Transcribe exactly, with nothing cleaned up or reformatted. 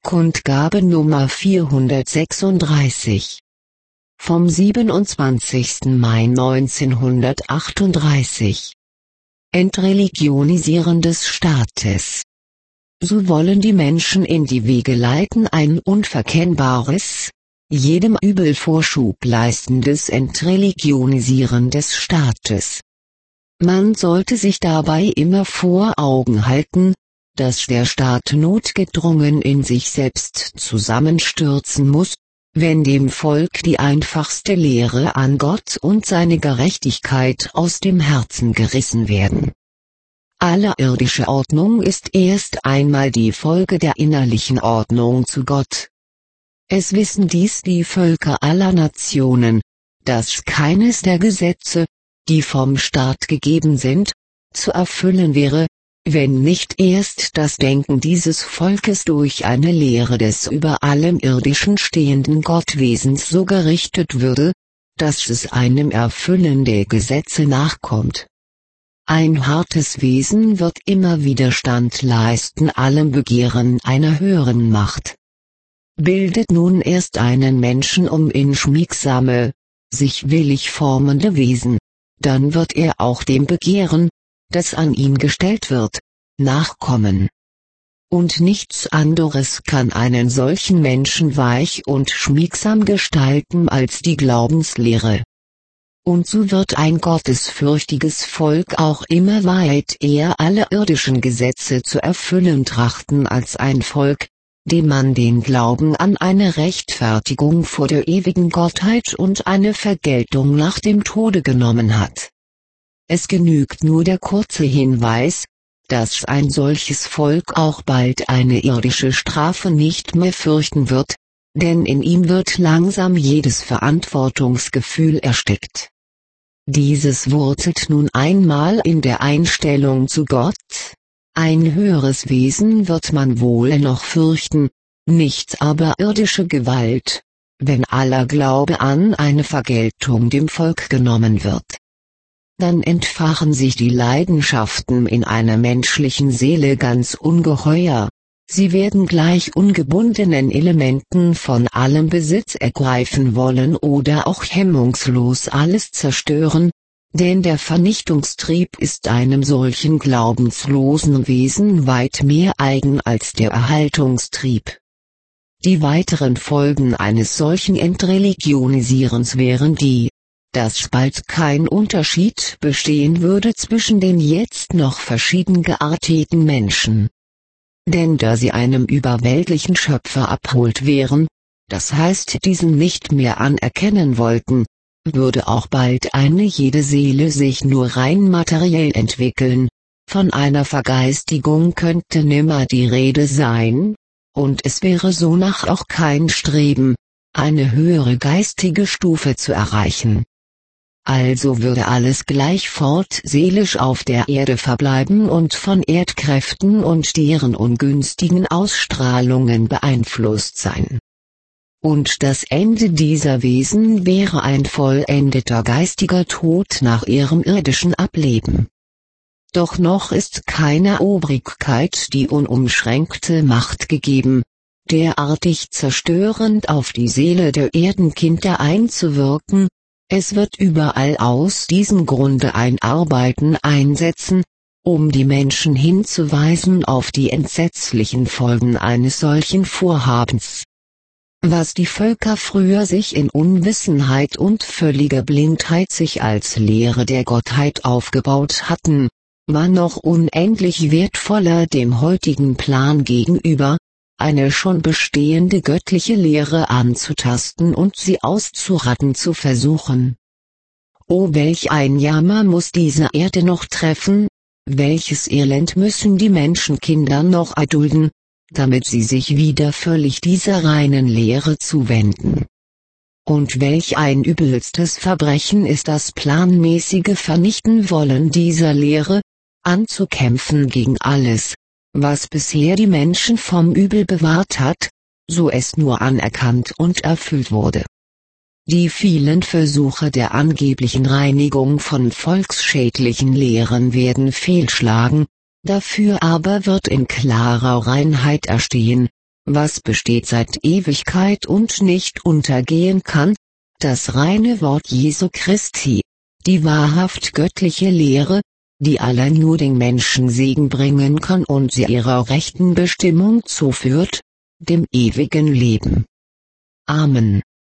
Kundgabe Nummer vierhundertsechsunddreißig vom siebenundzwanzigsten Mai neunzehnhundertachtunddreißig. Entreligionisierung des Staates. So wollen die Menschen in die Wege leiten ein unverkennbares, jedem Übel Vorschub leistendes Entreligionisieren des Staates. Man sollte sich dabei immer vor Augen halten, dass der Staat notgedrungen in sich selbst zusammenstürzen muss, wenn dem Volk die einfachste Lehre an Gott und seine Gerechtigkeit aus dem Herzen gerissen werden. Alle irdische Ordnung ist erst einmal die Folge der innerlichen Ordnung zu Gott. Es wissen dies die Völker aller Nationen, dass keines der Gesetze, die vom Staat gegeben sind, zu erfüllen wäre, wenn nicht erst das Denken dieses Volkes durch eine Lehre des über allem Irdischen stehenden Gottwesens so gerichtet würde, dass es einem Erfüllen der Gesetze nachkommt. Ein hartes Wesen wird immer Widerstand leisten allem Begehren einer höheren Macht. Bildet nun erst einen Menschen um in schmiegsame, sich willig formende Wesen, dann wird er auch dem Begehren, das an ihn gestellt wird, nachkommen. Und nichts anderes kann einen solchen Menschen weich und schmiegsam gestalten als die Glaubenslehre. Und so wird ein gottesfürchtiges Volk auch immer weit eher alle irdischen Gesetze zu erfüllen trachten als ein Volk, dem man den Glauben an eine Rechtfertigung vor der ewigen Gottheit und eine Vergeltung nach dem Tode genommen hat. Es genügt nur der kurze Hinweis, dass ein solches Volk auch bald eine irdische Strafe nicht mehr fürchten wird, denn in ihm wird langsam jedes Verantwortungsgefühl erstickt. Dieses wurzelt nun einmal in der Einstellung zu Gott. Ein höheres Wesen wird man wohl noch fürchten, nicht aber irdische Gewalt, wenn aller Glaube an eine Vergeltung dem Volk genommen wird. Dann entfachen sich die Leidenschaften in einer menschlichen Seele ganz ungeheuer, sie werden gleich ungebundenen Elementen von allem Besitz ergreifen wollen oder auch hemmungslos alles zerstören, denn der Vernichtungstrieb ist einem solchen glaubenslosen Wesen weit mehr eigen als der Erhaltungstrieb. Die weiteren Folgen eines solchen Entreligionisierens wären die, dass bald kein Unterschied bestehen würde zwischen den jetzt noch verschieden gearteten Menschen. Denn da sie einem überweltlichen Schöpfer abholt wären, das heißt diesen nicht mehr anerkennen wollten, würde auch bald eine jede Seele sich nur rein materiell entwickeln, von einer Vergeistigung könnte nimmer die Rede sein, und es wäre sonach auch kein Streben, eine höhere geistige Stufe zu erreichen. Also würde alles gleich fort seelisch auf der Erde verbleiben und von Erdkräften und deren ungünstigen Ausstrahlungen beeinflusst sein. Und das Ende dieser Wesen wäre ein vollendeter geistiger Tod nach ihrem irdischen Ableben. Doch noch ist keiner Obrigkeit die unumschränkte Macht gegeben, derartig zerstörend auf die Seele der Erdenkinder einzuwirken. Es wird überall aus diesem Grunde ein Arbeiten einsetzen, um die Menschen hinzuweisen auf die entsetzlichen Folgen eines solchen Vorhabens. Was die Völker früher sich in Unwissenheit und völliger Blindheit sich als Lehre der Gottheit aufgebaut hatten, war noch unendlich wertvoller dem heutigen Plan gegenüber, eine schon bestehende göttliche Lehre anzutasten und sie auszurotten zu versuchen. O welch ein Jammer muss diese Erde noch treffen, welches Elend müssen die Menschenkinder noch erdulden, damit sie sich wieder völlig dieser reinen Lehre zuwenden. Und welch ein übelstes Verbrechen ist das planmäßige Vernichtenwollen dieser Lehre, anzukämpfen gegen alles, was bisher die Menschen vom Übel bewahrt hat, so es nur anerkannt und erfüllt wurde. Die vielen Versuche der angeblichen Reinigung von volksschädlichen Lehren werden fehlschlagen, dafür aber wird in klarer Reinheit erstehen, was besteht seit Ewigkeit und nicht untergehen kann, das reine Wort Jesu Christi, die wahrhaft göttliche Lehre, die allein nur den Menschen Segen bringen kann und sie ihrer rechten Bestimmung zuführt, dem ewigen Leben. Amen.